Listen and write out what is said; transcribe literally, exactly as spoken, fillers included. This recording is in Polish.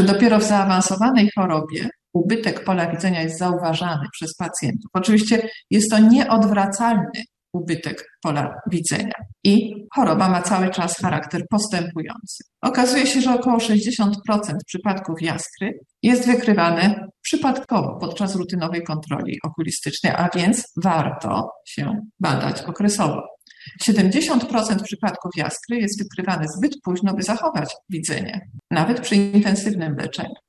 że dopiero w zaawansowanej chorobie ubytek pola widzenia jest zauważany przez pacjentów. Oczywiście jest to nieodwracalny ubytek pola widzenia i choroba ma cały czas charakter postępujący. Okazuje się, że około sześćdziesiąt procent przypadków jaskry jest wykrywane przypadkowo podczas rutynowej kontroli okulistycznej, a więc warto się badać okresowo. siedemdziesiąt procent przypadków jaskry jest wykrywane zbyt późno, by zachować widzenie, nawet przy intensywnym leczeniu.